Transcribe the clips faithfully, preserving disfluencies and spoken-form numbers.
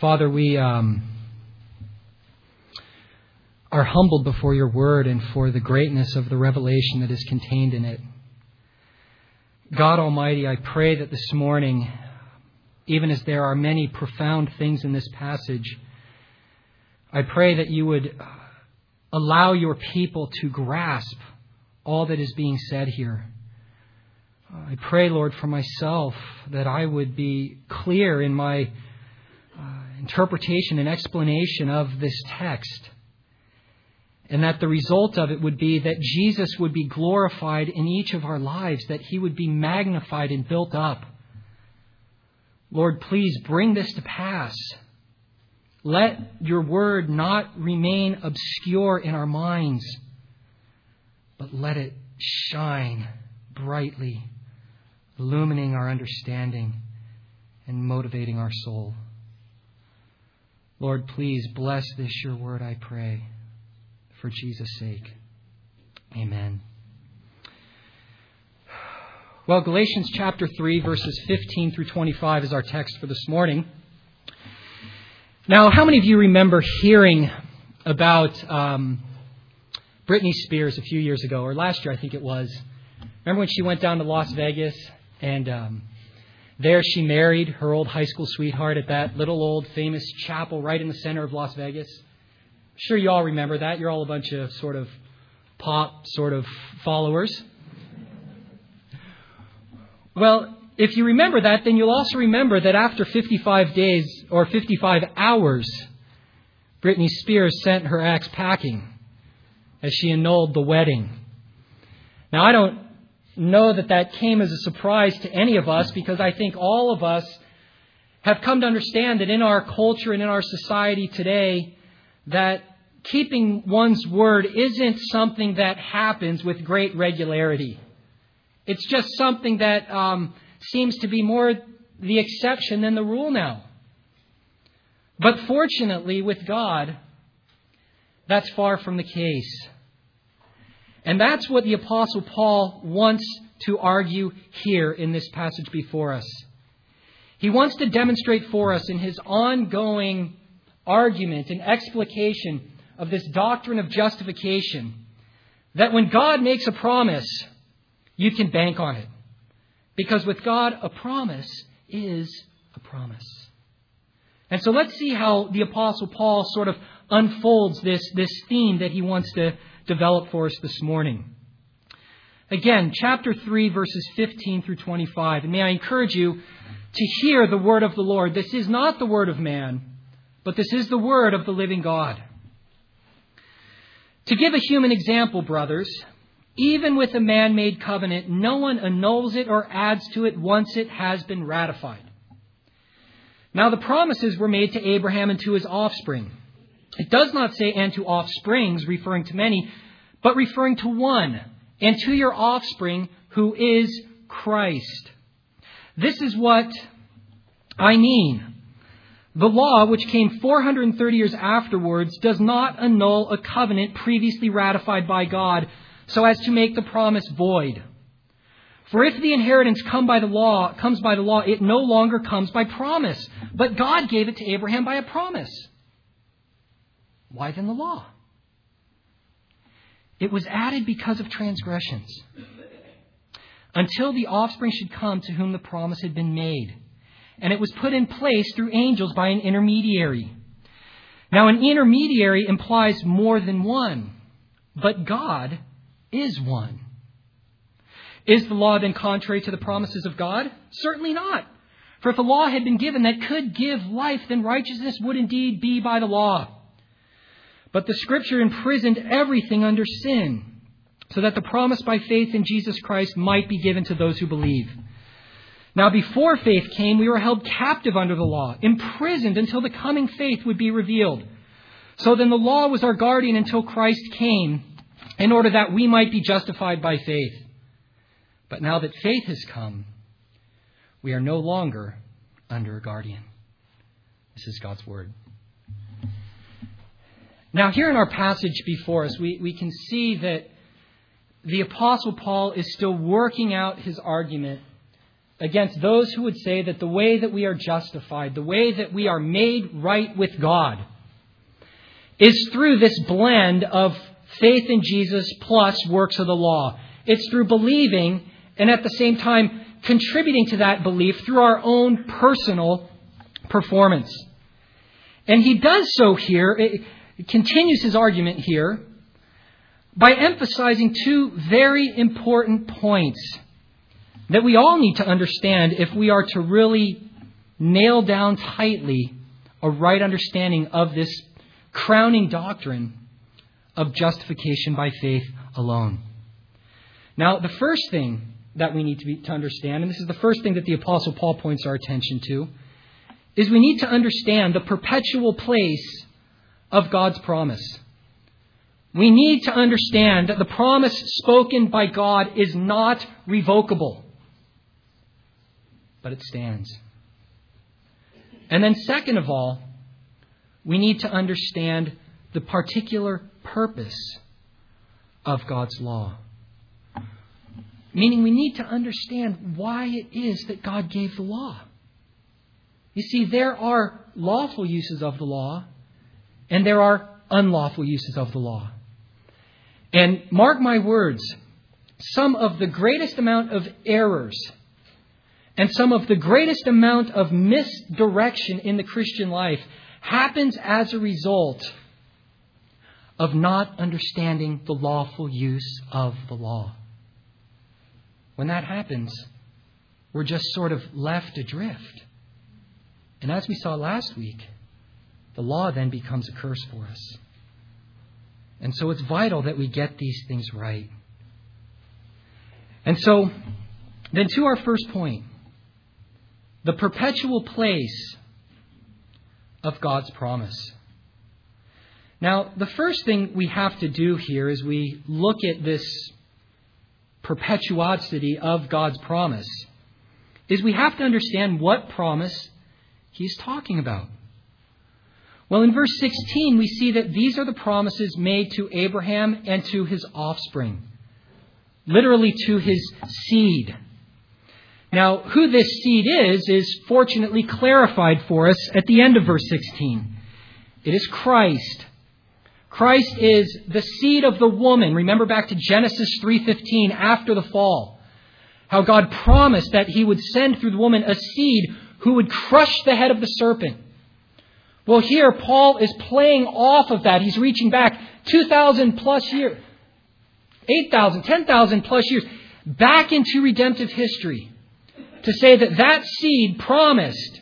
Father, we um, are humbled before your word and for the greatness of the revelation that is contained in it. God Almighty, I pray that this morning, even as there are many profound things in this passage, I pray that you would allow your people to grasp all that is being said here. I pray, Lord, for myself that I would be clear in my uh, interpretation and explanation of this text, and that the result of it would be that Jesus would be glorified in each of our lives, that he would be magnified and built up. Lord, please bring this to pass. Let your word not remain obscure in our minds, but let it shine brightly, illumining our understanding and motivating our soul. Lord, please bless this your word, I pray, for Jesus' sake. Amen. Well, Galatians chapter three, verses fifteen through twenty-five is our text for this morning. Now, how many of you remember hearing about um, Britney Spears a few years ago, or last year I think it was? Remember when she went down to Las Vegas and um, there she married her old high school sweetheart at that little old famous chapel right in the center of Las Vegas? I'm sure you all remember that. You're all a bunch of sort of pop sort of followers. Well, if you remember that, then you'll also remember that after fifty-five days or fifty-five hours, Britney Spears sent her ex packing as she annulled the wedding. Now, I don't know that that came as a surprise to any of us, because I think all of us have come to understand that in our culture and in our society today, that keeping one's word isn't something that happens with great regularity. It's just something that um, seems to be more the exception than the rule now. But fortunately, with God, that's far from the case. And that's what the Apostle Paul wants to argue here in this passage before us. He wants to demonstrate for us in his ongoing argument and explication of this doctrine of justification that when God makes a promise, you can bank on it. Because with God, a promise is a promise. And so let's see how the Apostle Paul sort of unfolds this, this theme that he wants to develop for us this morning. Again, chapter three, verses fifteen through twenty-five. And may I encourage you to hear the word of the Lord. This is not the word of man, but this is the word of the living God. To give a human example, brothers, even with a man-made covenant, no one annuls it or adds to it once it has been ratified. Now the promises were made to Abraham and to his offspring. It does not say, and to offsprings, referring to many, but referring to one, and to your offspring, who is Christ. This is what I mean. The law, which came four hundred thirty years afterwards, does not annul a covenant previously ratified by God, so as to make the promise void. For if the inheritance come by the law, comes by the law, it no longer comes by promise. But God gave it to Abraham by a promise. Why then the law? It was added because of transgressions, until the offspring should come to whom the promise had been made. And it was put in place through angels by an intermediary. Now, an intermediary implies more than one, but God is one. Is the law then contrary to the promises of God? Certainly not. For if a law had been given that could give life, then righteousness would indeed be by the law. But the Scripture imprisoned everything under sin, so that the promise by faith in Jesus Christ might be given to those who believe. Now, before faith came, we were held captive under the law, imprisoned until the coming faith would be revealed. So then the law was our guardian until Christ came, in order that we might be justified by faith. But now that faith has come, we are no longer under a guardian. This is God's word. Now, here in our passage before us, we, we can see that the Apostle Paul is still working out his argument against those who would say that the way that we are justified, the way that we are made right with God, is through this blend of faith in Jesus plus works of the law. It's through believing and at the same time contributing to that belief through our own personal performance. And he does so here, it continues his argument here, by emphasizing two very important points that we all need to understand if we are to really nail down tightly a right understanding of this crowning doctrine of justification by faith alone. Now, the first thing that we need to, be, to understand, and this is the first thing that the Apostle Paul points our attention to, is we need to understand the perpetual place of God's promise. We need to understand that the promise spoken by God is not revocable, but it stands. And then second of all, we need to understand the particular purpose of God's law. Meaning we need to understand why it is that God gave the law. You see, there are lawful uses of the law, and there are unlawful uses of the law. And mark my words, some of the greatest amount of errors and some of the greatest amount of misdirection in the Christian life happens as a result of not understanding the lawful use of the law. When that happens, we're just sort of left adrift. And as we saw last week, the law then becomes a curse for us. And so it's vital that we get these things right. And so, then to our first point, the perpetual place of God's promise. Now, the first thing we have to do here as we look at this perpetuosity of God's promise is we have to understand what promise he's talking about. Well, in verse sixteen, we see that these are the promises made to Abraham and to his offspring. Literally to his seed. Now, who this seed is, is fortunately clarified for us at the end of verse sixteen. It is Christ. Christ is the seed of the woman. Remember back to Genesis three fifteen, after the fall. How God promised that he would send through the woman a seed who would crush the head of the serpent. Well, here Paul is playing off of that. He's reaching back two thousand plus years, eight thousand, ten thousand plus years, back into redemptive history to say that that seed promised,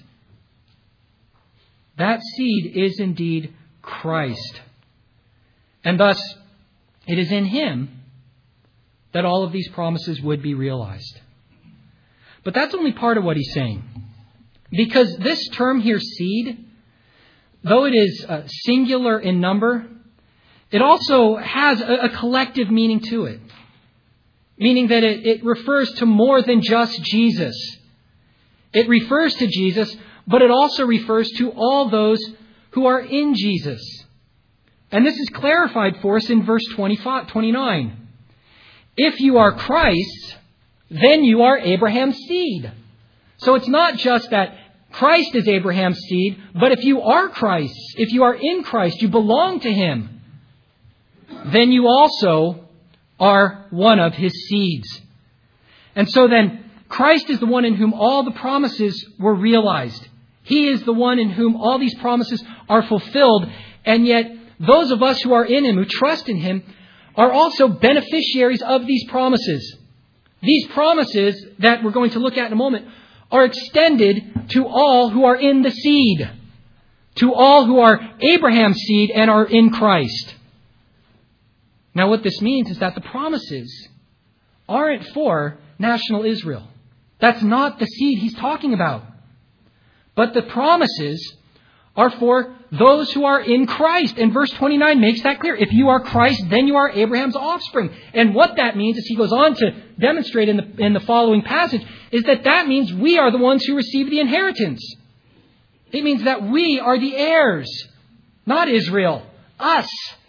that seed is indeed Christ. And thus, it is in him that all of these promises would be realized. But that's only part of what he's saying. Because this term here, seed, though it is uh, singular in number, it also has a, a collective meaning to it. Meaning that it, it refers to more than just Jesus. It refers to Jesus, but it also refers to all those who are in Jesus. And this is clarified for us in verse twenty-five, twenty-nine. If you are Christ's, then you are Abraham's seed. So it's not just that Christ is Abraham's seed, but if you are Christ's, if you are in Christ, you belong to him, then you also are one of his seeds. And so then, Christ is the one in whom all the promises were realized. He is the one in whom all these promises are fulfilled. And yet, those of us who are in him, who trust in him, are also beneficiaries of these promises. These promises that we're going to look at in a moment are extended to all who are in the seed, to all who are Abraham's seed and are in Christ. Now, what this means is that the promises aren't for national Israel. That's not the seed he's talking about. But the promises are for those who are in Christ. And verse twenty-nine makes that clear. If you are Christ, then you are Abraham's offspring. And what that means, as he goes on to demonstrate in the, in the following passage, is that that means we are the ones who receive the inheritance. It means that we are the heirs, not Israel, us.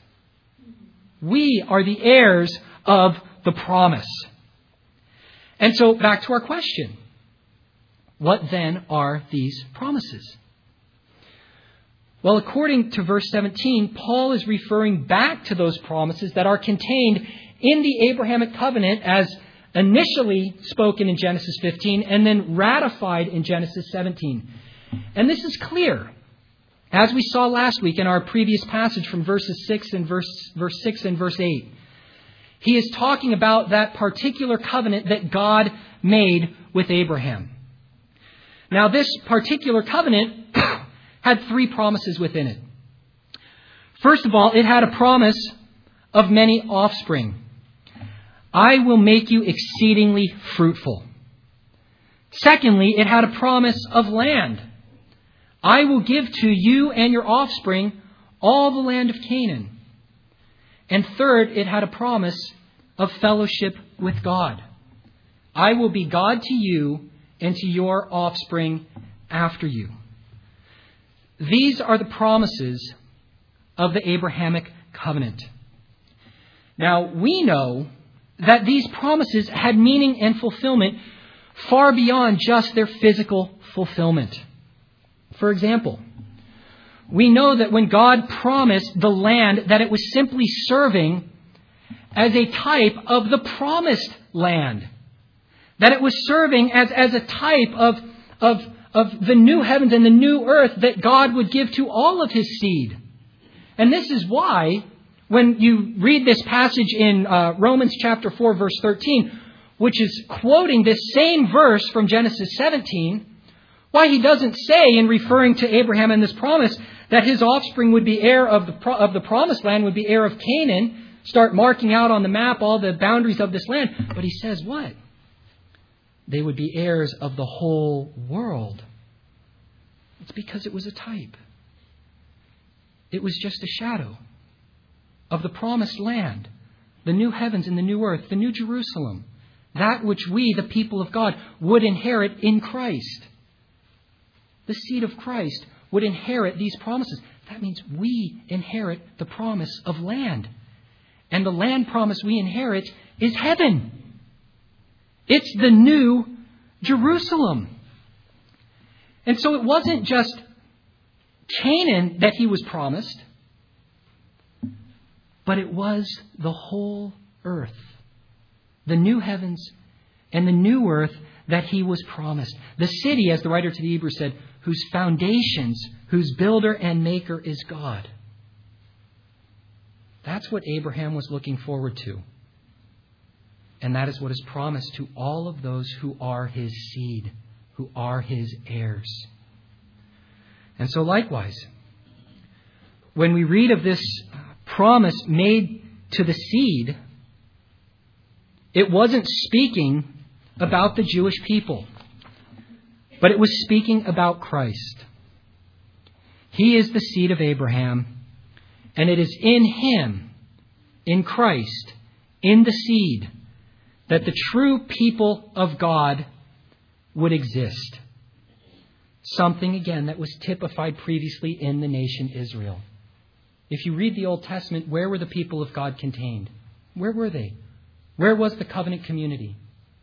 We are the heirs of the promise. And so back to our question. What then are these promises? Well, according to verse seventeen, Paul is referring back to those promises that are contained in the Abrahamic covenant as initially spoken in Genesis fifteen and then ratified in Genesis seventeen. And this is clear, as we saw last week in our previous passage from verses six and verse, verse six and verse eight. He is talking about that particular covenant that God made with Abraham. Now, this particular covenant had three promises within it. First of all, it had a promise of many offspring. I will make you exceedingly fruitful. Secondly, it had a promise of land. I will give to you and your offspring all the land of Canaan. And third, it had a promise of fellowship with God. I will be God to you and to your offspring after you. These are the promises of the Abrahamic covenant. Now, we know that these promises had meaning and fulfillment far beyond just their physical fulfillment. For example, we know that when God promised the land, that it was simply serving as a type of the promised land. That it was serving as, as a type of, of, of the new heavens and the new earth that God would give to all of his seed. And this is why, when you read this passage in uh, Romans chapter four, verse thirteen, which is quoting this same verse from Genesis seventeen, why he doesn't say, in referring to Abraham and this promise, that his offspring would be heir of the pro- of the promised land, would be heir of Canaan, start marking out on the map all the boundaries of this land. But he says what? They would be heirs of the whole world. It's because it was a type. It was just a shadow of the promised land, the new heavens and the new earth, the new Jerusalem, that which we, the people of God, would inherit in Christ. The seed of Christ would inherit these promises. That means we inherit the promise of land. And the land promise we inherit is heaven. It's the new Jerusalem. And so it wasn't just Canaan that he was promised, but it was the whole earth, the new heavens and the new earth that he was promised. The city, as the writer to the Hebrews said, whose foundations, whose builder and maker is God. That's what Abraham was looking forward to. And that is what is promised to all of those who are his seed, who are his heirs. And so likewise, when we read of this promise made to the seed, it wasn't speaking about the Jewish people, but it was speaking about Christ. He is the seed of Abraham, and it is in him, in Christ, in the seed, that the true people of God would exist. Something, again, that was typified previously in the nation Israel. If you read the Old Testament, where were the people of God contained? Where were they? Where was the covenant community?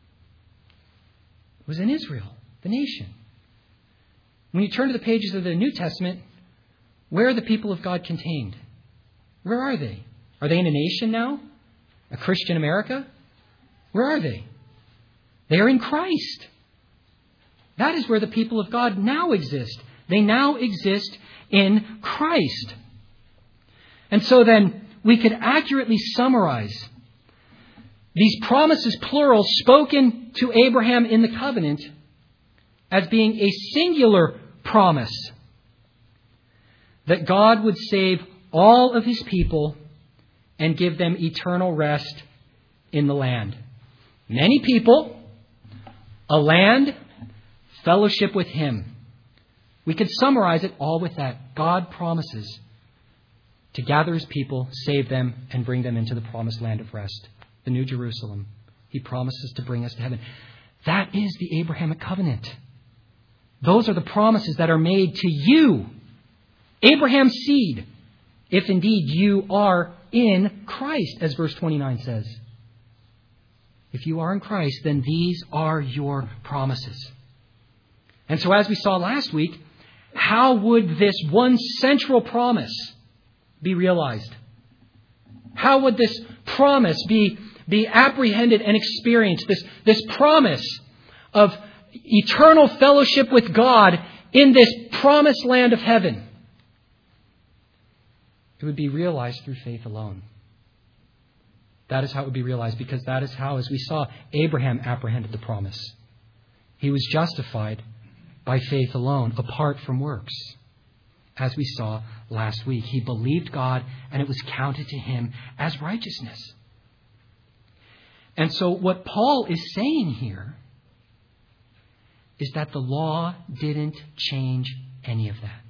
It was in Israel, the nation. When you turn to the pages of the New Testament, where are the people of God contained? Where are they? Are they in a nation now? A Christian America? Where are they? They are in Christ. That is where the people of God now exist. They now exist in Christ. And so then we could accurately summarize these promises, plural, spoken to Abraham in the covenant as being a singular promise that God would save all of his people and give them eternal rest in the land. Many people, a land, fellowship with him. We could summarize it all with that. God promises to gather his people, save them, and bring them into the promised land of rest, the New Jerusalem. He promises to bring us to heaven. That is the Abrahamic covenant. Those are the promises that are made to you, Abraham's seed, if indeed you are in Christ, as verse twenty-nine says. If you are in Christ, then these are your promises. And so as we saw last week, how would this one central promise be realized? How would this promise be, be apprehended and experienced? This, this promise of eternal fellowship with God in this promised land of heaven. It would be realized through faith alone. That is how it would be realized, because that is how, as we saw, Abraham apprehended the promise. He was justified by faith alone, apart from works. As we saw last week, he believed God and it was counted to him as righteousness. And so what Paul is saying here is that the law didn't change any of that.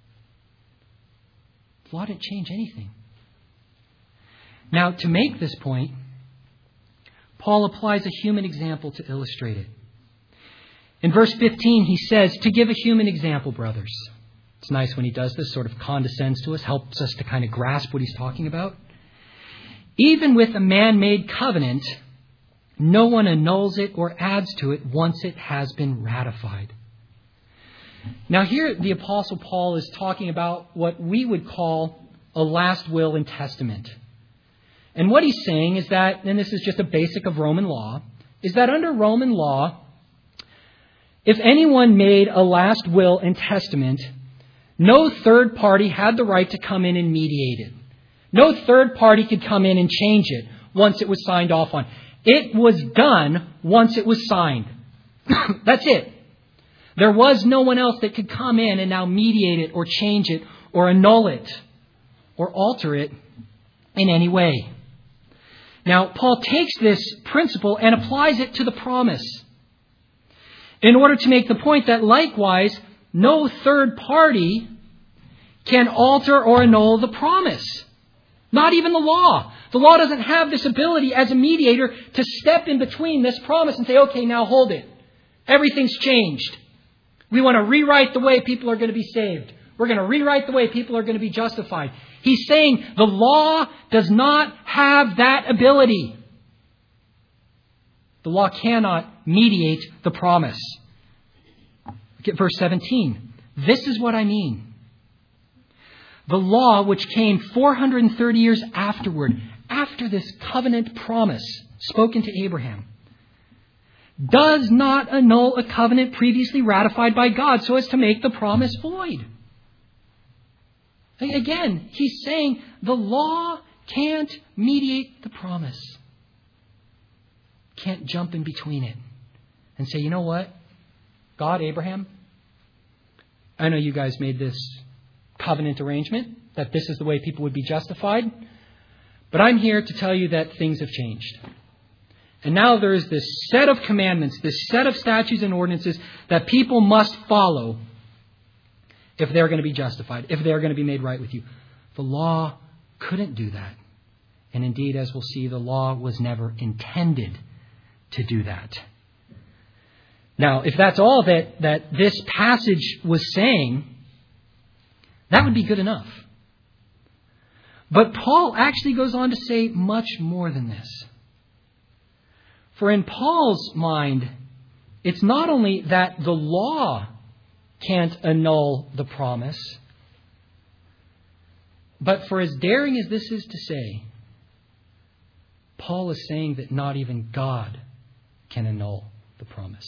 The law didn't change anything. Now, to make this point, Paul applies a human example to illustrate it. In verse fifteen, he says, to give a human example, brothers. It's nice when he does this, sort of condescends to us, helps us to kind of grasp what he's talking about. Even with a man-made covenant, no one annuls it or adds to it once it has been ratified. Now here the Apostle Paul is talking about what we would call a last will and testament. And what he's saying is that, and this is just a basic of Roman law, is that under Roman law, if anyone made a last will and testament, no third party had the right to come in and mediate it. No third party could come in and change it once it was signed off on. It was done once it was signed. That's it. There was no one else that could come in and now mediate it or change it or annul it or alter it in any way. Now, Paul takes this principle and applies it to the promise in order to make the point that likewise, no third party can alter or annul the promise. Not even the law. The law doesn't have this ability as a mediator to step in between this promise and say, okay, now hold it. Everything's changed. We want to rewrite the way people are going to be saved. We're going to rewrite the way people are going to be justified. He's saying the law does not have that ability. The law cannot mediate the promise. Look at verse seventeen. This is what I mean. The law, which came four hundred thirty years afterward, after this covenant promise spoken to Abraham, does not annul a covenant previously ratified by God so as to make the promise void. Again, he's saying the law can't mediate the promise. Can't jump in between it and say, you know what? God, Abraham, I know you guys made this covenant arrangement, that this is the way people would be justified. But I'm here to tell you that things have changed. And now there is this set of commandments, this set of statutes and ordinances that people must follow if they're going to be justified, if they're going to be made right with you. The law couldn't do that. And indeed, as we'll see, the law was never intended to do that. Now, if that's all that, that this passage was saying, that would be good enough. But Paul actually goes on to say much more than this. For in Paul's mind, it's not only that the law can't annul the promise, but for as daring as this is to say, Paul is saying that not even God can annul the promise.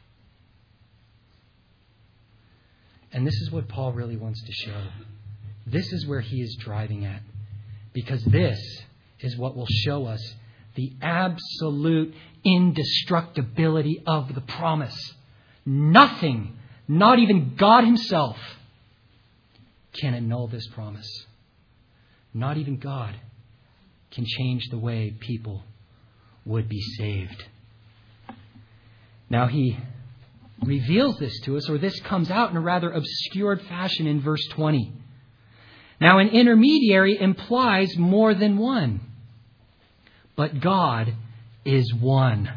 And this is what Paul really wants to show. This is where he is driving at. Because this is what will show us the absolute indestructibility of the promise. Nothing, not even God himself, can annul this promise. Not even God can change the way people would be saved. Now he reveals this to us, or this comes out in a rather obscured fashion in verse twenty. Now, an intermediary implies more than one, but God is one.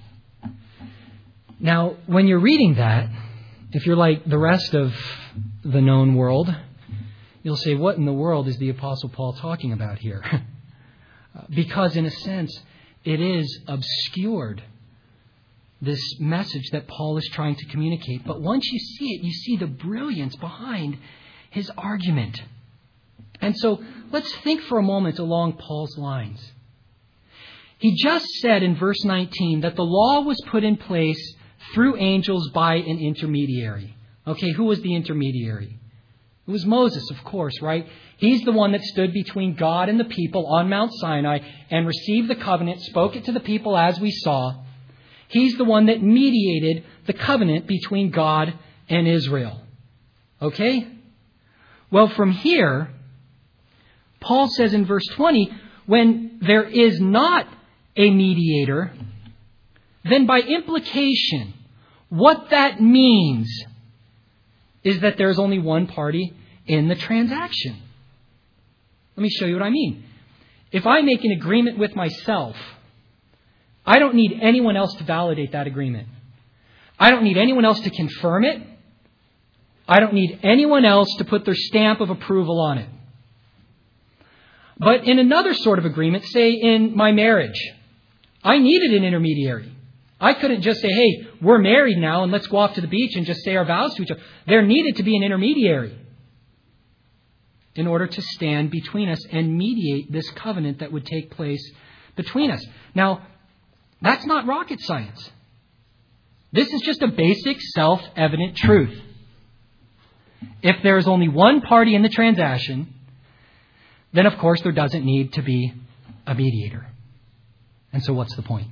Now, when you're reading that, if you're like the rest of the known world, you'll say, what in the world is the Apostle Paul talking about here? Because in a sense, it is obscured this message that Paul is trying to communicate. But once you see it, you see the brilliance behind his argument. And so let's think for a moment along Paul's lines. He just said in verse nineteen that the law was put in place through angels by an intermediary. Okay, who was the intermediary? It was Moses, of course, right? He's the one that stood between God and the people on Mount Sinai and received the covenant, spoke it to the people as we saw. He's the one that mediated the covenant between God and Israel. Okay? Well, from here, Paul says in verse twenty, when there is not a mediator, then by implication, what that means is that there's only one party in the transaction. Let me show you what I mean. If I make an agreement with myself, I don't need anyone else to validate that agreement. I don't need anyone else to confirm it. I don't need anyone else to put their stamp of approval on it. But in another sort of agreement, say in my marriage, I needed an intermediary. I couldn't just say, hey, we're married now and let's go off to the beach and just say our vows to each other. There needed to be an intermediary in order to stand between us and mediate this covenant that would take place between us. Now, that's not rocket science. This is just a basic, self-evident truth. If there is only one party in the transaction, then of course there doesn't need to be a mediator. And so what's the point?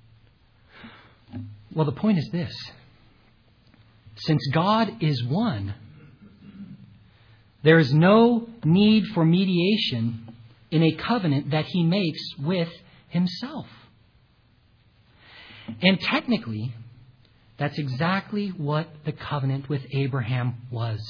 Well, the point is this. Since God is one, there is no need for mediation in a covenant that he makes with himself. And technically, that's exactly what the covenant with Abraham was.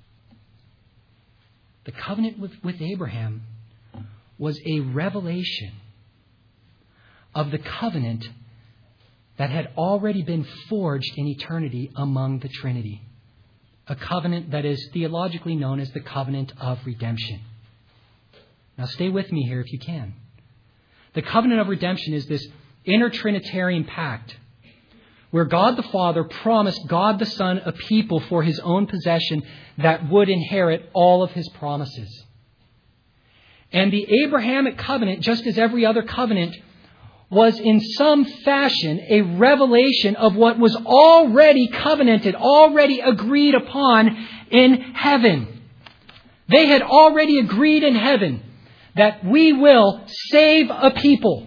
The covenant with, with Abraham was a revelation of the covenant that had already been forged in eternity among the Trinity. A covenant that is theologically known as the covenant of redemption. Now stay with me here if you can. The covenant of redemption is this inner Trinitarian pact where God the Father promised God the Son a people for his own possession that would inherit all of his promises. And the Abrahamic covenant, just as every other covenant, was in some fashion a revelation of what was already covenanted, already agreed upon in heaven. They had already agreed in heaven that we will save a people.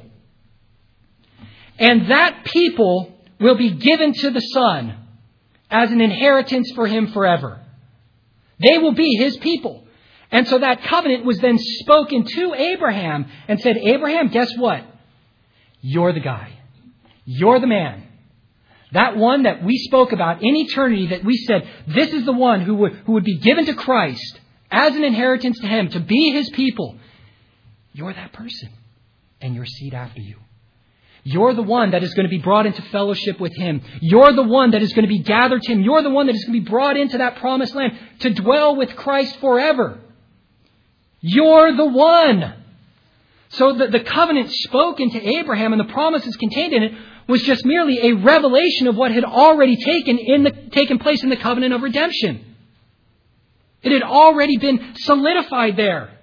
And that people will be given to the Son as an inheritance for him forever. They will be his people. And so that covenant was then spoken to Abraham and said, Abraham, guess what? You're the guy. You're the man. That one that we spoke about in eternity, that we said, this is the one who would, who would be given to Christ as an inheritance to him, to be his people. You're that person. And your seed after you. You're the one that is going to be brought into fellowship with him. You're the one that is going to be gathered to him. You're the one that is going to be brought into that promised land to dwell with Christ forever. You're the one. So the, the covenant spoken to Abraham and the promises contained in it was just merely a revelation of what had already taken in the taken place in the covenant of redemption. It had already been solidified there.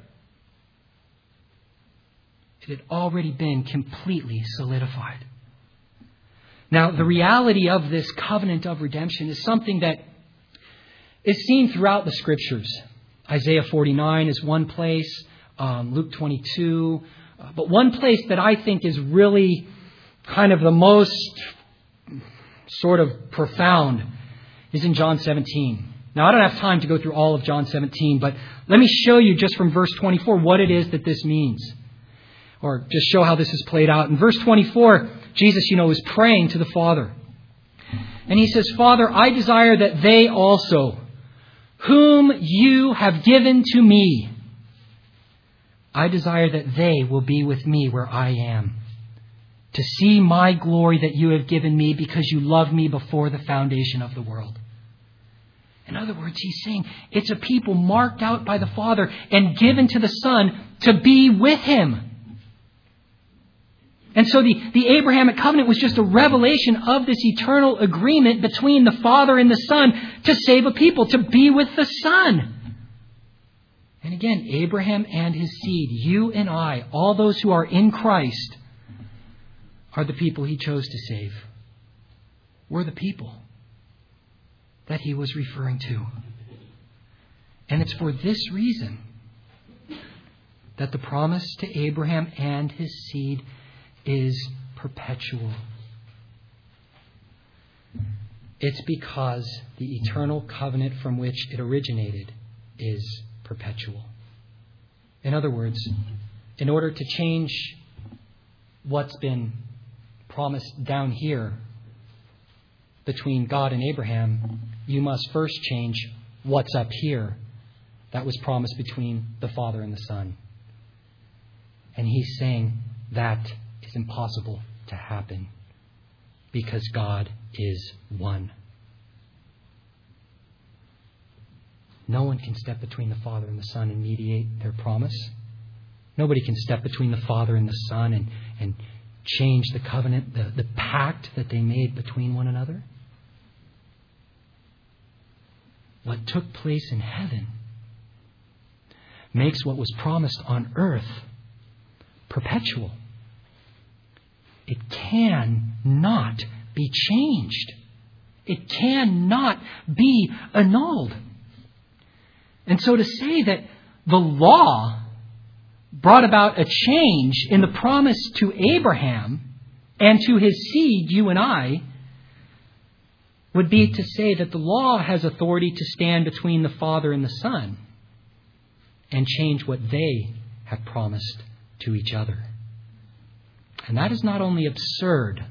It had already been completely solidified. Now, the reality of this covenant of redemption is something that is seen throughout the Scriptures. Isaiah forty-nine is one place, um, Luke twenty-two. Uh, but one place that I think is really kind of the most sort of profound is in John seventeen. Now, I don't have time to go through all of John seventeen, but let me show you just from verse twenty-four what it is that this means. Or just show how this is played out. In verse twenty-four, Jesus, you know, is praying to the Father. And he says, Father, I desire that they also, whom you have given to me, I desire that they will be with me where I am, to see my glory that you have given me because you loved me before the foundation of the world. In other words, he's saying it's a people marked out by the Father and given to the Son to be with him. And so the, the Abrahamic covenant was just a revelation of this eternal agreement between the Father and the Son to save a people, to be with the Son. And again, Abraham and his seed, you and I, all those who are in Christ, are the people he chose to save. We're the people that he was referring to. And it's for this reason that the promise to Abraham and his seed is perpetual. It's because the eternal covenant from which it originated is perpetual. In other words, in order to change what's been promised down here between God and Abraham, you must first change what's up here that was promised between the Father and the Son. And he's saying that is impossible to happen because God is one. No one can step between the Father and the Son and mediate their promise. Nobody can step between the Father and the Son and, and change the covenant, the, the pact that they made between one another. What took place in heaven makes what was promised on earth perpetual. It cannot be changed. It cannot be annulled. And so to say that the law brought about a change in the promise to Abraham and to his seed, you and I, would be to say that the law has authority to stand between the Father and the Son and change what they have promised to each other. And that is not only absurd,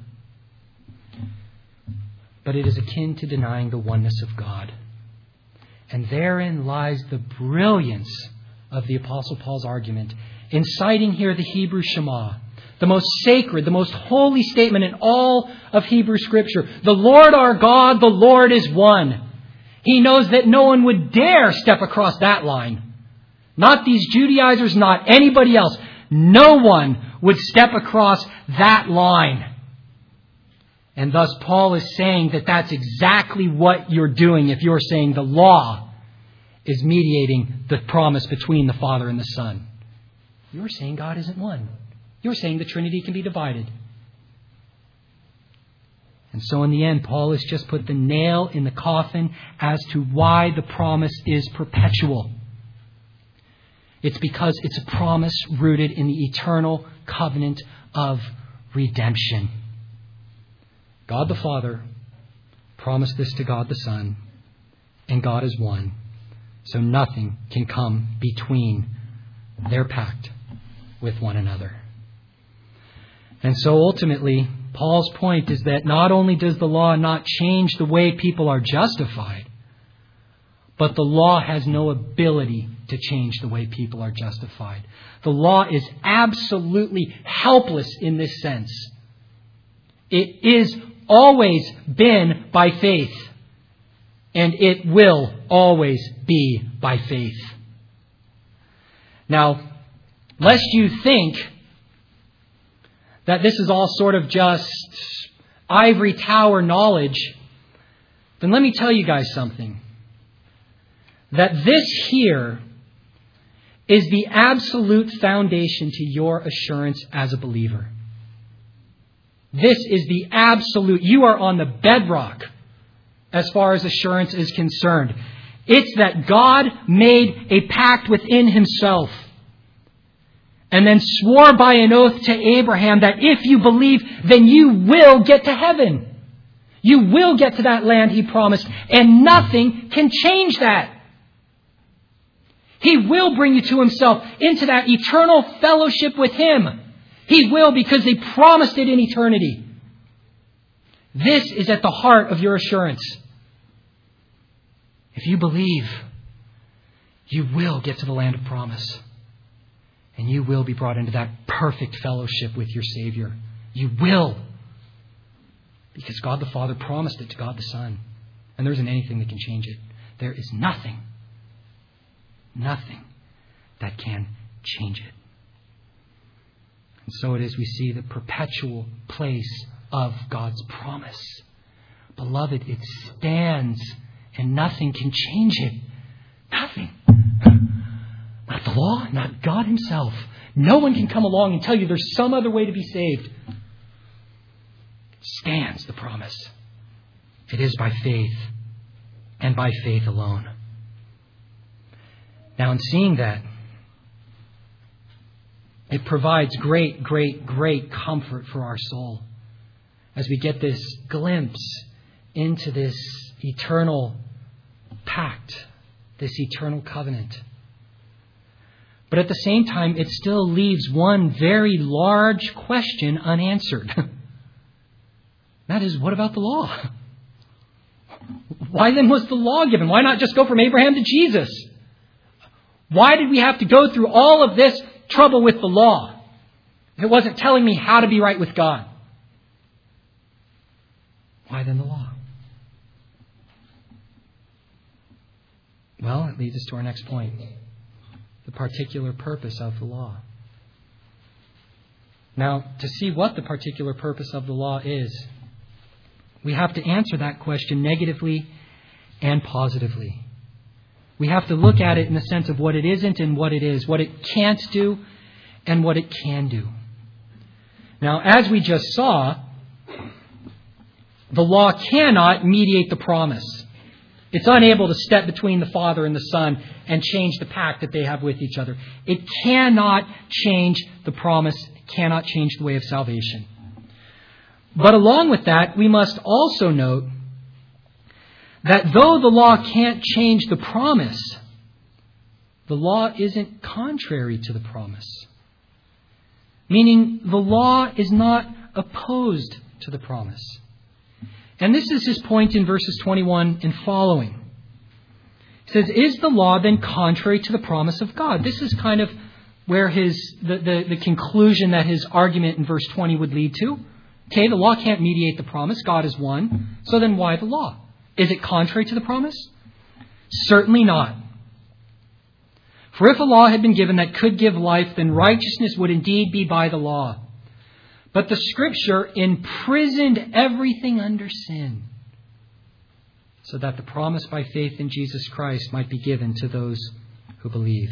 but it is akin to denying the oneness of God. And therein lies the brilliance of the Apostle Paul's argument in citing here the Hebrew Shema, the most sacred, the most holy statement in all of Hebrew Scripture. The Lord our God, the Lord is one. He knows that no one would dare step across that line. Not these Judaizers, not anybody else. No one would step across that line. And thus Paul is saying that that's exactly what you're doing if you're saying the law is mediating the promise between the Father and the Son. You're saying God isn't one. You're saying the Trinity can be divided. And so in the end, Paul has just put the nail in the coffin as to why the promise is perpetual. It's because it's a promise rooted in the eternal covenant of redemption. God the Father promised this to God the Son, and God is one. So nothing can come between their pact with one another. And so ultimately, Paul's point is that not only does the law not change the way people are justified, but the law has no ability to change the way people are justified. The law is absolutely helpless in this sense. It is always been by faith, and it will always be by faith. Now, lest you think that this is all sort of just ivory tower knowledge, then let me tell you guys something. That this here is the absolute foundation to your assurance as a believer. This is the absolute. You are on the bedrock as far as assurance is concerned. It's that God made a pact within Himself and then swore by an oath to Abraham that if you believe, then you will get to heaven. You will get to that land He promised, and nothing can change that. He will bring you to Himself into that eternal fellowship with Him. He will, because He promised it in eternity. This is at the heart of your assurance. If you believe, you will get to the land of promise. And you will be brought into that perfect fellowship with your Savior. You will. Because God the Father promised it to God the Son. And there isn't anything that can change it. There is nothing, nothing that can change it. And so it is we see the perpetual place of God's promise. Beloved, it stands and nothing can change it. Nothing. Not the law, not God himself. No one can come along and tell you there's some other way to be saved. It stands the promise. It is by faith and by faith alone. Now, in seeing that, it provides great, great, great comfort for our soul as we get this glimpse into this eternal pact, this eternal covenant. But at the same time, it still leaves one very large question unanswered. That is, what about the law? Why then was the law given? Why not just go from Abraham to Jesus? Why did we have to go through all of this trouble with the law if it wasn't telling me how to be right with God? Why then the law? Well, it leads us to our next point. The particular purpose of the law. Now, to see what the particular purpose of the law is, we have to answer that question negatively and positively. We have to look at it in the sense of what it isn't and what it is, what it can't do and what it can do. Now, as we just saw, the law cannot mediate the promise. It's unable to step between the Father and the Son and change the pact that they have with each other. It cannot change the promise. It cannot change the way of salvation. But along with that, we must also note that though the law can't change the promise, the law isn't contrary to the promise. Meaning the law is not opposed to the promise. And this is his point in verses twenty-one and following. He says, is the law then contrary to the promise of God? This is kind of where his the, the, the conclusion that his argument in verse twenty would lead to. Okay, the law can't mediate the promise. God is one. So then why the law? Is it contrary to the promise? Certainly not. For if a law had been given that could give life, then righteousness would indeed be by the law. But the Scripture imprisoned everything under sin, so that the promise by faith in Jesus Christ might be given to those who believe.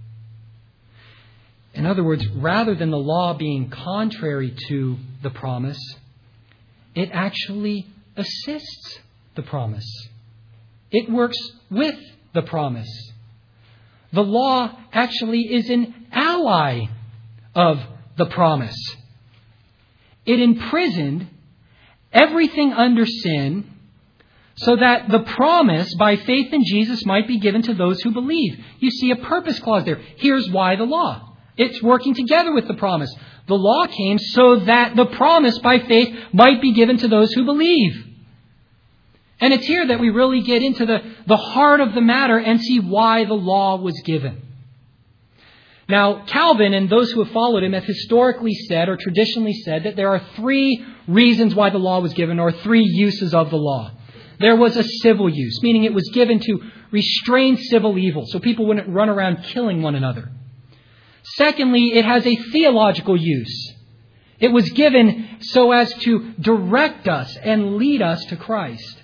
In other words, rather than the law being contrary to the promise, it actually assists the promise. It works with the promise. The law actually is an ally of the promise. It imprisoned everything under sin so that the promise by faith in Jesus might be given to those who believe. You see a purpose clause there. Here's why the law. It's working together with the promise. The law came so that the promise by faith might be given to those who believe. And it's here that we really get into the, the heart of the matter and see why the law was given. Now, Calvin and those who have followed him have historically said or traditionally said that there are three reasons why the law was given, or three uses of the law. There was a civil use, meaning it was given to restrain civil evil so people wouldn't run around killing one another. Secondly, it has a theological use. It was given so as to direct us and lead us to Christ.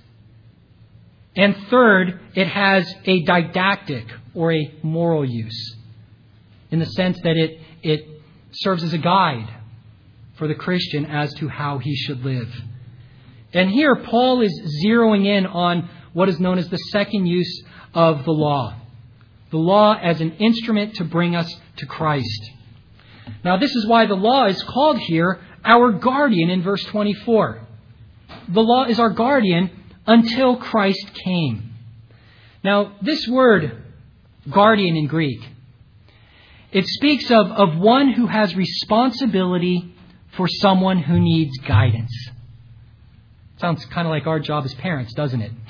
And third, it has a didactic or a moral use, in the sense that it, it serves as a guide for the Christian as to how he should live. And here Paul is zeroing in on what is known as the second use of the law. The law as an instrument to bring us to Christ. Now, this is why the law is called here our guardian in verse twenty-four. The law is our guardian until Christ came. Now, this word, guardian in Greek, it speaks of, of one who has responsibility for someone who needs guidance. Sounds kind of like our job as parents, doesn't it?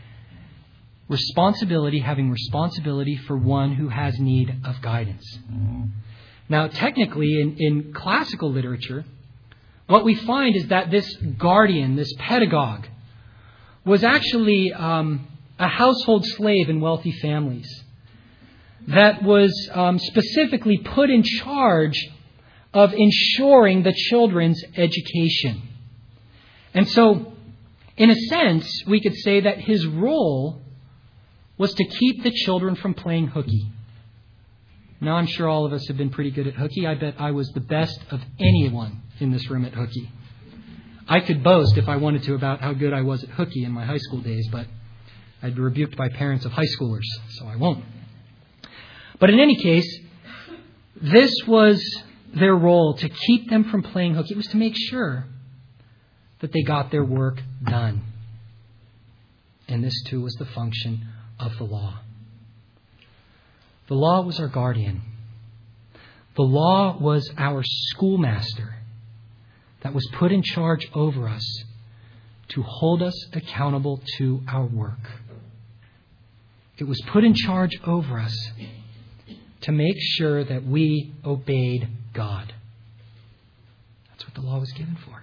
Responsibility, having responsibility for one who has need of guidance. Now, technically, in, in classical literature, what we find is that this guardian, this pedagogue, was actually um, a household slave in wealthy families that was um, specifically put in charge of ensuring the children's education. And so, in a sense, we could say that his role was to keep the children from playing hooky. Now, I'm sure all of us have been pretty good at hooky. I bet I was the best of anyone in this room at hooky. I could boast, if I wanted to, about how good I was at hooky in my high school days, but I'd be rebuked by parents of high schoolers, so I won't. But in any case, this was their role, to keep them from playing hooky. It was to make sure that they got their work done. And this, too, was the function of the law. The law was our guardian. The law was our schoolmaster that was put in charge over us to hold us accountable to our work. It was put in charge over us to make sure that we obeyed God. That's what the law was given for.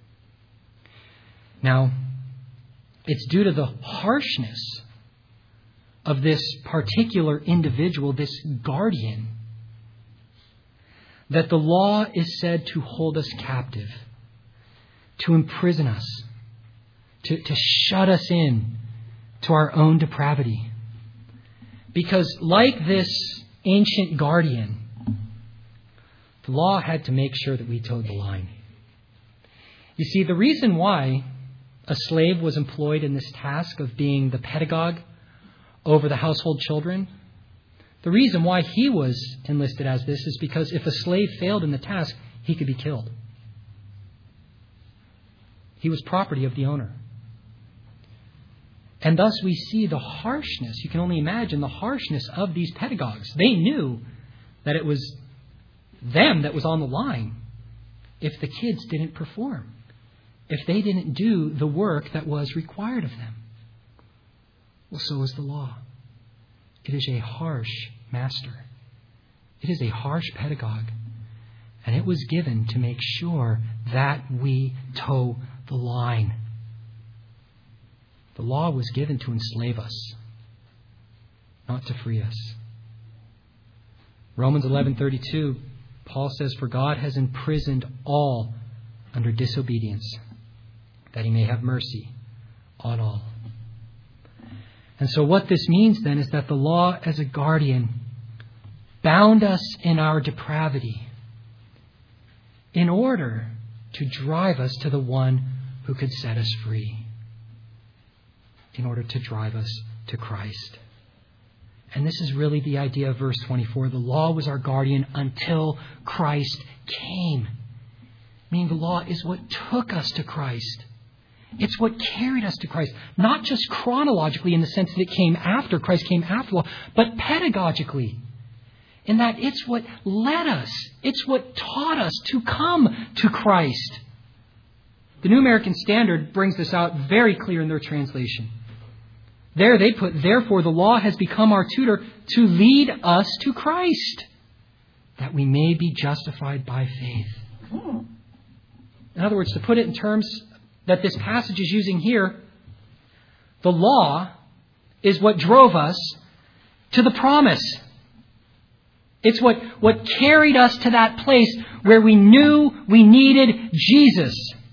Now, it's due to the harshness of this particular individual, this guardian, that the law is said to hold us captive, to imprison us, to, to shut us in to our own depravity. Because like this ancient guardian, the law had to make sure that we towed the line. You see, the reason why a slave was employed in this task of being the pedagogue over the household children, the reason why he was enlisted as this is because if a slave failed in the task, he could be killed. He was property of the owner. And thus we see the harshness. You can only imagine the harshness of these pedagogues. They knew that it was them that was on the line if the kids didn't perform, if they didn't do the work that was required of them. Well, so is the law. It is a harsh master. It is a harsh pedagogue. And it was given to make sure that we toe the line. The law was given to enslave us, not to free us. Romans eleven thirty-two, Paul says, "For God has imprisoned all under disobedience, that he may have mercy on all." And so what this means then is that the law as a guardian bound us in our depravity in order to drive us to the one who could set us free, in order to drive us to Christ. And this is really the idea of verse twenty-four. The law was our guardian until Christ came. Meaning the law is what took us to Christ. It's what carried us to Christ. Not just chronologically in the sense that it came after, Christ came after the law, but pedagogically. In that it's what led us. It's what taught us to come to Christ. The New American Standard brings this out very clear in their translation. There they put, "Therefore the law has become our tutor to lead us to Christ, that we may be justified by faith." In other words, to put it in terms that this passage is using here, the law is what drove us to the promise. It's what, what carried us to that place where we knew we needed Jesus,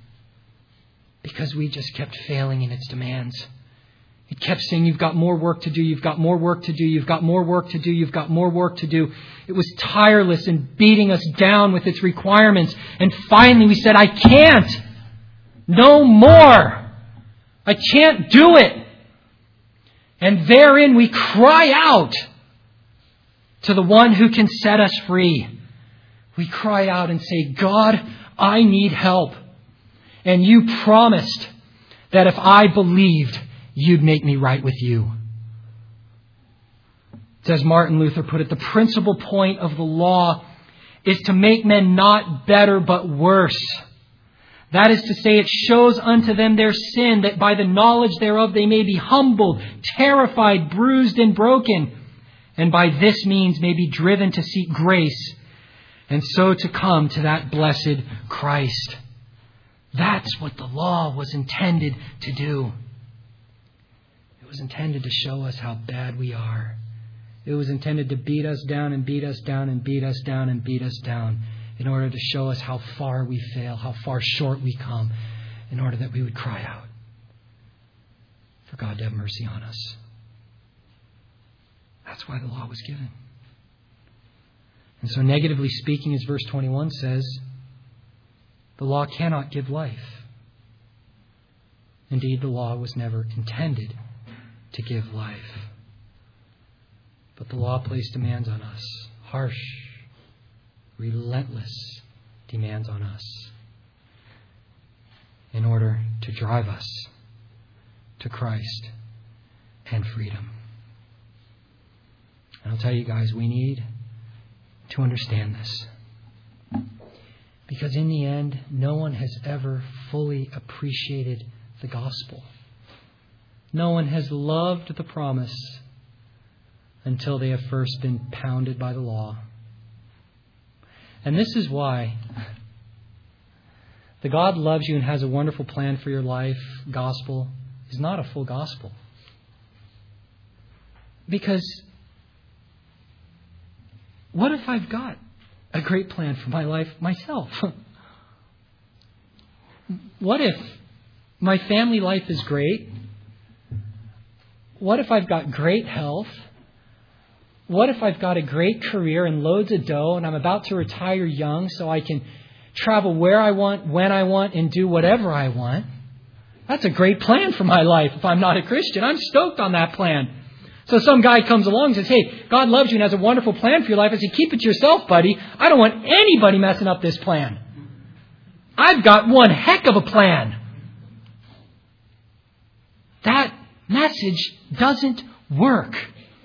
because we just kept failing in its demands. It kept saying, "You've got more work to do, you've got more work to do, you've got more work to do, you've got more work to do." It was tireless in beating us down with its requirements. And finally we said, "I can't. No more. I can't do it." And therein we cry out to the one who can set us free. We cry out and say, "God, I need help. And you promised that if I believed, you'd make me right with you." As Martin Luther put it, the principal point of the law is to make men not better but worse. That is to say, it shows unto them their sin, that by the knowledge thereof they may be humbled, terrified, bruised, and broken, and by this means may be driven to seek grace, and so to come to that blessed Christ. That's what the law was intended to do. It was intended to show us how bad we are. It was intended to beat us down and beat us down and beat us down and beat us down in order to show us how far we fail, how far short we come, in order that we would cry out for God to have mercy on us. That's why the law was given. And so, negatively speaking, as verse twenty-one says, the law cannot give life. Indeed, the law was never intended to give life. But the law placed demands on us, harsh, relentless demands on us, in order to drive us to Christ and freedom. And I'll tell you guys, we need to understand this. Because in the end, no one has ever fully appreciated the gospel. No one has loved the promise until they have first been pounded by the law. And this is why the God loves you and has a wonderful plan for your life gospel is not a full gospel. Because what if I've got a great plan for my life myself? What if my family life is great? What if I've got great health? What if I've got a great career and loads of dough and I'm about to retire young so I can travel where I want, when I want, and do whatever I want? That's a great plan for my life if I'm not a Christian. I'm stoked on that plan. So some guy comes along and says, hey, God loves you and has a wonderful plan for your life. I say, keep it to yourself, buddy. I don't want anybody messing up this plan. I've got one heck of a plan. That message doesn't work.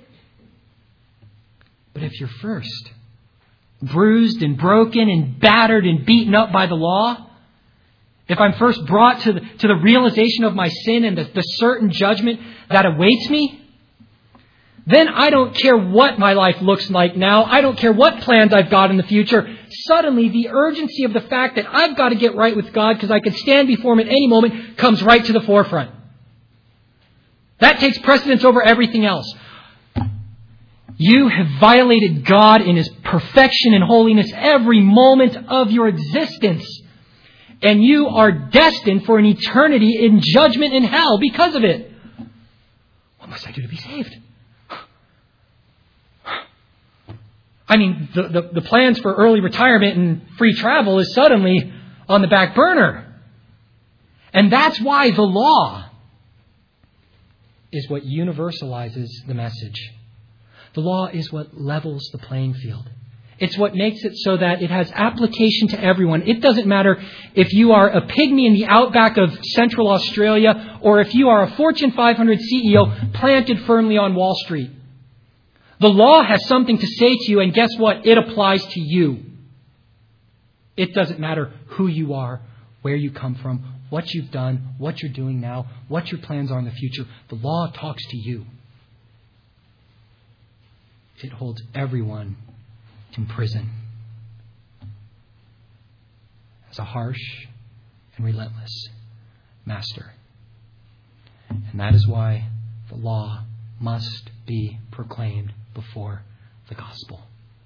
But if you're first bruised and broken and battered and beaten up by the law, if I'm first brought to the, to the realization of my sin and the, the certain judgment that awaits me, then I don't care what my life looks like now. I don't care what plans I've got in the future. Suddenly, the urgency of the fact that I've got to get right with God because I could stand before Him at any moment comes right to the forefront. That takes precedence over everything else. You have violated God in His perfection and holiness every moment of your existence. And you are destined for an eternity in judgment in hell because of it. What must I do to be saved? I mean, the, the, the plans for early retirement and free travel is suddenly on the back burner. And that's why the law is what universalizes the message. The law is what levels the playing field. It's what makes it so that it has application to everyone. It doesn't matter if you are a pygmy in the outback of Central Australia or if you are a Fortune five hundred C E O planted firmly on Wall Street. The law has something to say to you, and guess what? It applies to you. It doesn't matter who you are, where you come from, what you've done, what you're doing now, what your plans are in the future. The law talks to you. It holds everyone in prison as a harsh and relentless master. And that is why the law must be proclaimed before the gospel.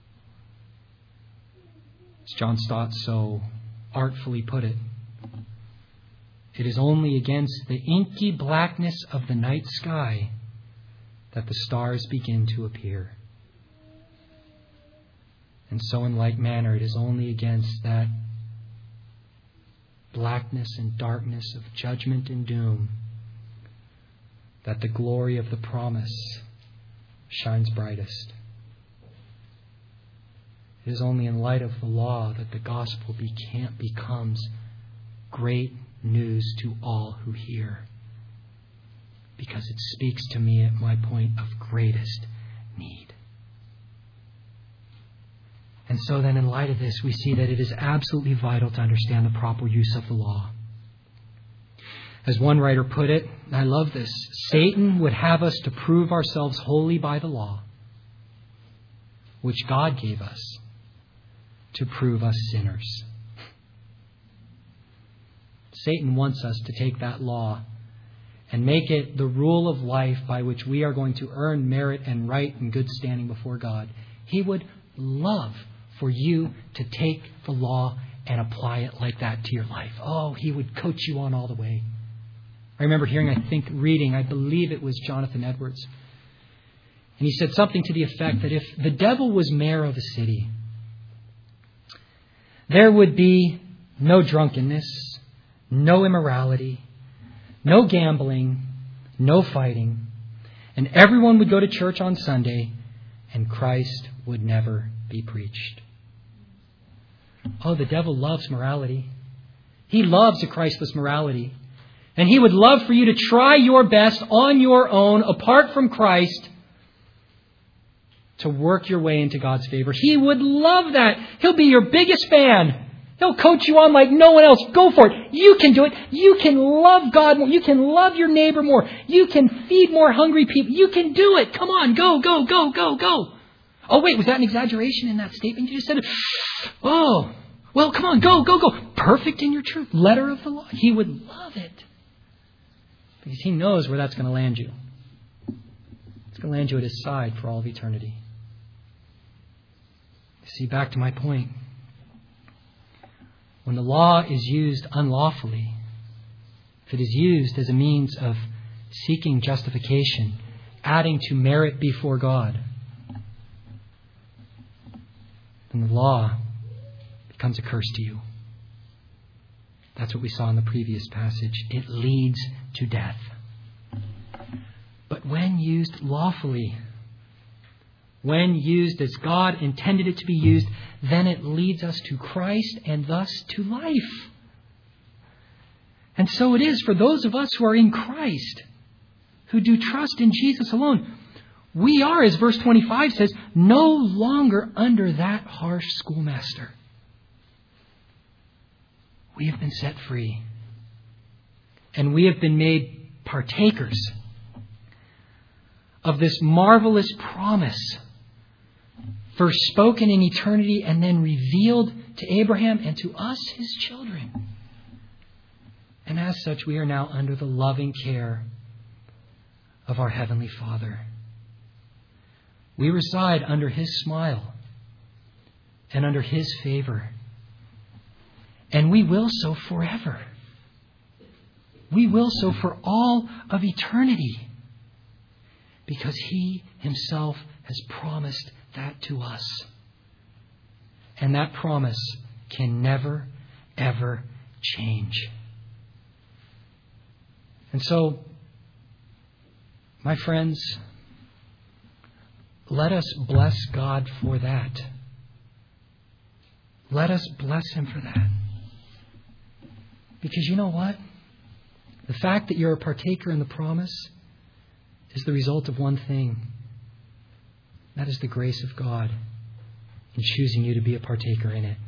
As John Stott so artfully put it, it is only against the inky blackness of the night sky that the stars begin to appear. And so in like manner, it is only against that blackness and darkness of judgment and doom that the glory of the promise shines brightest. It is only in light of the law that the gospel became, becomes great news to all who hear, because it speaks to me at my point of greatest need. And so then in light of this, we see that it is absolutely vital to understand the proper use of the law. As one writer put it, and I love this, Satan would have us to prove ourselves holy by the law, which God gave us to prove us sinners. Satan wants us to take that law and make it the rule of life by which we are going to earn merit and right and good standing before God. He would love for you to take the law and apply it like that to your life. Oh, he would coach you on all the way. I remember hearing, I think, reading, I believe it was Jonathan Edwards. And he said something to the effect that if the devil was mayor of a city, there would be no drunkenness, no immorality, no gambling, no fighting, and everyone would go to church on Sunday, and Christ would never be preached. Oh, the devil loves morality. He loves a Christless morality. And he would love for you to try your best on your own, apart from Christ, to work your way into God's favor. He would love that. He'll be your biggest fan. He'll coach you on like no one else. Go for it. You can do it. You can love God more. You can love your neighbor more. You can feed more hungry people. You can do it. Come on. Go, go, go, go, go. Oh, wait. Was that an exaggeration in that statement you just said? Oh, well, come on. Go, go, go. Perfect in your truth. Letter of the law. He would love it. Because he knows where that's going to land you. It's going to land you at his side for all of eternity. See, back to my point. When the law is used unlawfully, if it is used as a means of seeking justification, adding to merit before God, then the law becomes a curse to you. That's what we saw in the previous passage. It leads to death. But when used lawfully, when used as God intended it to be used, then it leads us to Christ and thus to life. And so it is for those of us who are in Christ, who do trust in Jesus alone. We are, as verse twenty-five says, no longer under that harsh schoolmaster. We have been set free. And we have been made partakers of this marvelous promise, first spoken in eternity and then revealed to Abraham and to us, his children. And as such, we are now under the loving care of our Heavenly Father. We reside under his smile and under his favor. And we will so forever. We will so for all of eternity. Because he himself has promised that to us. And that promise can never, ever change. And so, my friends, let us bless God for that. Let us bless him for that. Because you know what? The fact that you're a partaker in the promise is the result of one thing. That is the grace of God in choosing you to be a partaker in it.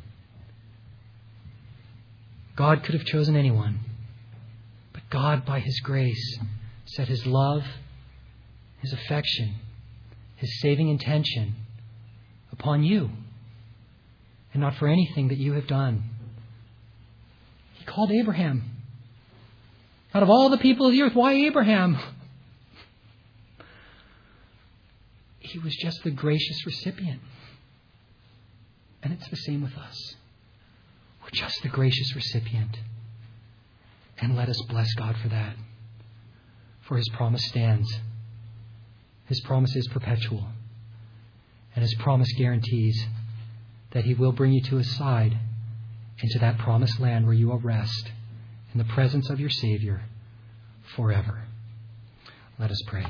God could have chosen anyone. But God, by his grace, set his love, his affection, his saving intention upon you. And not for anything that you have done. He called Abraham. Out of all the people of the earth, why Abraham? He was just the gracious recipient. And it's the same with us. We're just the gracious recipient. And let us bless God for that. For his promise stands. His promise is perpetual. And his promise guarantees that he will bring you to his side into that promised land where you will rest in the presence of your Savior forever. Let us pray.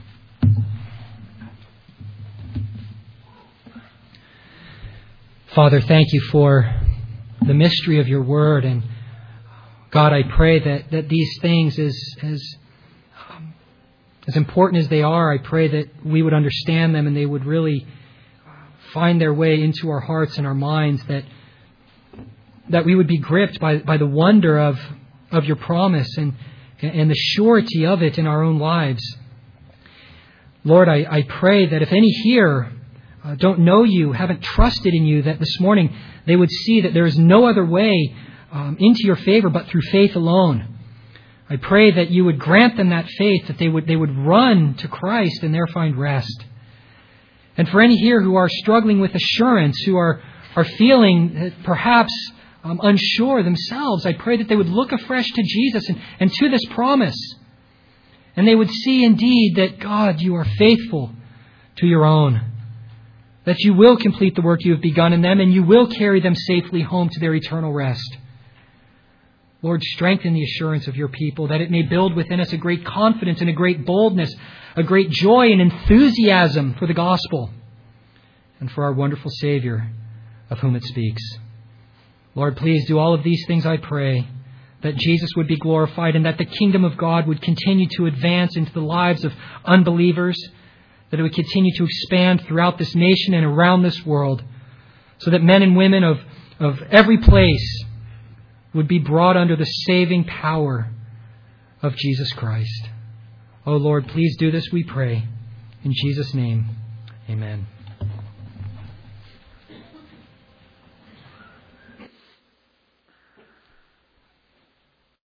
Father, thank you for the mystery of your word. And God, I pray that, that these things, as, as, um, as important as they are, I pray that we would understand them and they would really find their way into our hearts and our minds, that that we would be gripped by, by the wonder of, of your promise and, and the surety of it in our own lives. Lord, I, I pray that if any here uh, don't know you, haven't trusted in you, that this morning they would see that there is no other way um, into your favor but through faith alone. I pray that you would grant them that faith, that they would they would run to Christ and there find rest. And for any here who are struggling with assurance, who are are feeling perhaps um, unsure themselves, I pray that they would look afresh to Jesus and, and to this promise. And they would see indeed that, God, you are faithful to your own. That you will complete the work you have begun in them and you will carry them safely home to their eternal rest. Lord, strengthen the assurance of your people that it may build within us a great confidence and a great boldness, a great joy and enthusiasm for the gospel and for our wonderful Savior of whom it speaks. Lord, please do all of these things, I pray, that Jesus would be glorified and that the kingdom of God would continue to advance into the lives of unbelievers, that it would continue to expand throughout this nation and around this world, so that men and women of, of every place would be brought under the saving power of Jesus Christ. Oh Lord, please do this, we pray. In Jesus' name, amen.